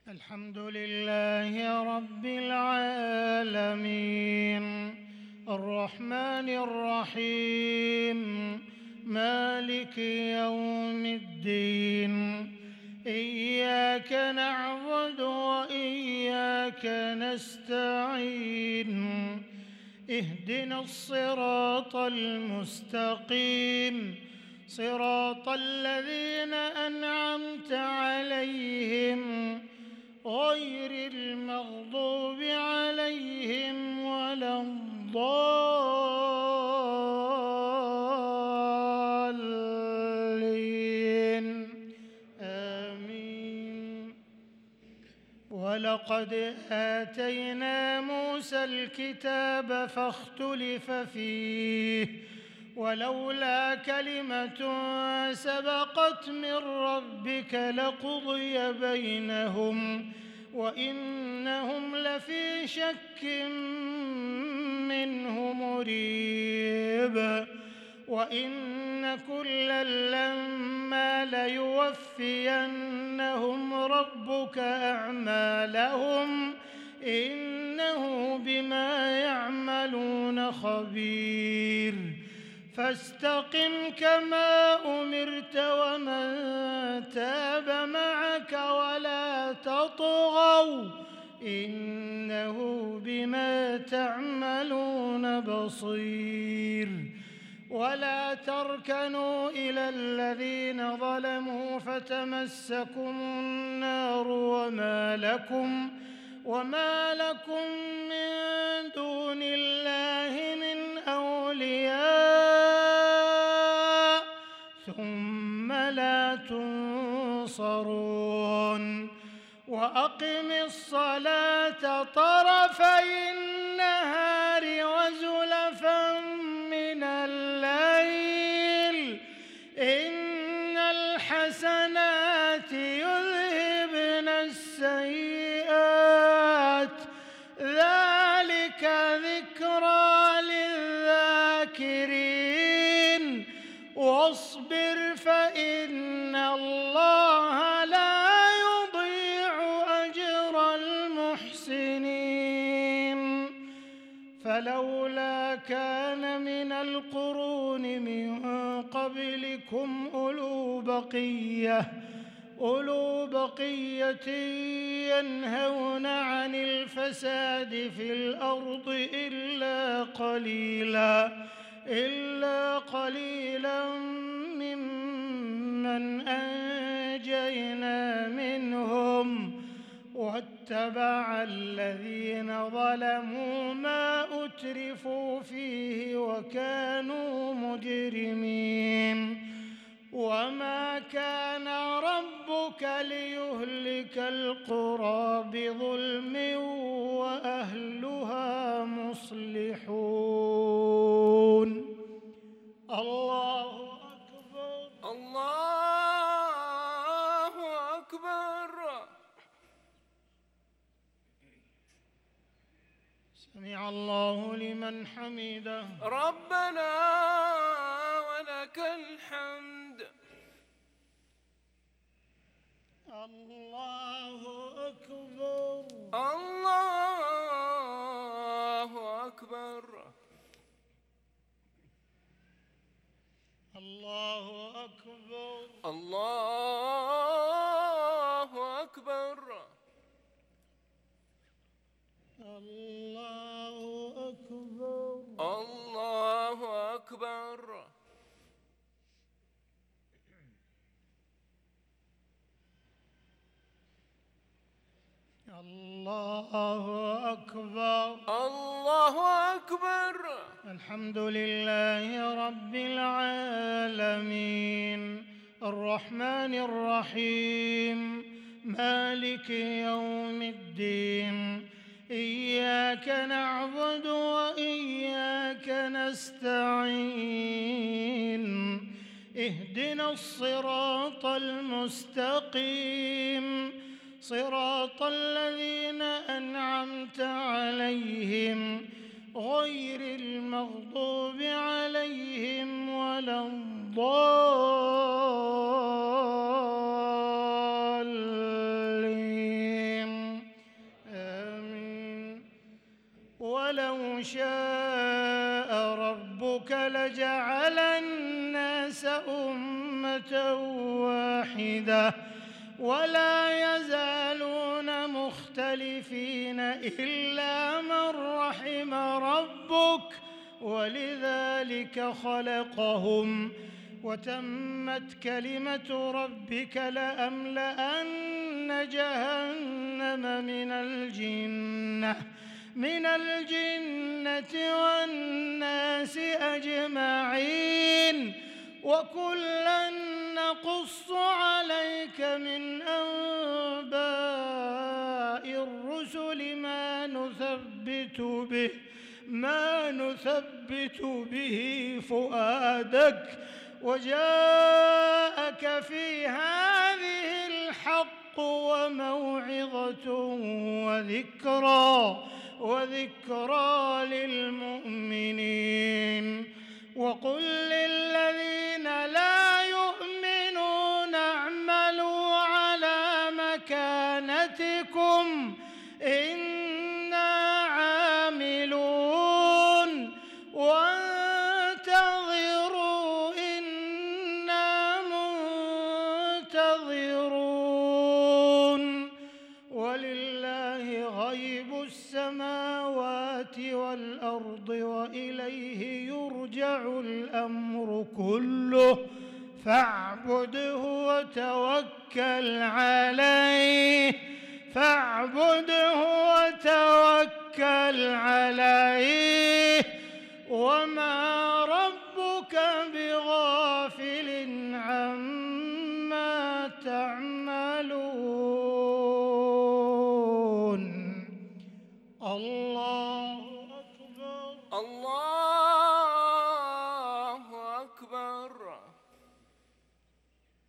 الحمد لله رب العالمين الرحمن الرحيم مالك يوم الدين إياك نعبد وإياك نستعين اهدنا الصراط المستقيم صراط الذين أنعمت عليهم غير المغضوب عليهم ولا الضالين آمين. ولقد آتينا موسى الكتاب فاختلف فيه ولولا كلمة سبقت من ربك لقضي بينهم وإنهم لفي شك منه مريب. وإن كلا لما ليوفينهم ربك أعمالهم إنه بما يعملون خبير. فاستقم كما أمرت ومن تاب معك ولا تطغوا إنه بما تعملون بصير. ولا تركنوا إلى الذين ظلموا فتمسكم النار وما لكم من دون الله من أولياء ثم لا تنصرون. وأقم الصلاة طرفي النهار وزلفا من الليل إن الحسنات يذهبن السيئات ذلك ذكرى للذاكرين. واصبر فإن الله لا يضيع أجر المحسنين. فلولا كان من القرون من قبلكم أولو بقية ينهون عن الفساد في الأرض إلا قليلا ممن أنجينا منهم واتبع الذين ظلموا ما أترفوا فيه وكانوا مجرمين. وما كان ربك ليهلك القرى بظلم وأهلها مصلحون. الله أكبر الله أكبر. سمع الله لمن حمده ربنا ولك الحمد. الله أكبر الله أكبر. الله أكبر الله أكبر. الله أكبر الله أكبر. الله أكبر الله أكبر. الحمد لله رب العالمين الرحمن الرحيم مالك يوم الدين إياك نعبد وإياك نستعين اهدنا الصراط المستقيم صراط الذين أنعمت عليهم غير المغضوب عليهم ولا الضالين شاء ربك لجعل الناس أمة واحدة ولا يزالون مختلفين إلا من رحم ربك ولذلك خلقهم وتمت كلمة ربك لأملأن جهنم من الجنة والناس أجمعين وكلا نقص عليك من أنباء الرسل ما نثبت به فؤادك وجاءك في هذه الحق وموعظة وذكرى للمؤمنين وقل للذين لا يؤمنون اعملوا على مكانتكم إنا عاملون وانتظروا إنا منتظرون ولله غيب السماوات والأرض وإليه يرجع الأمر كله فاعبده وتوكل عليه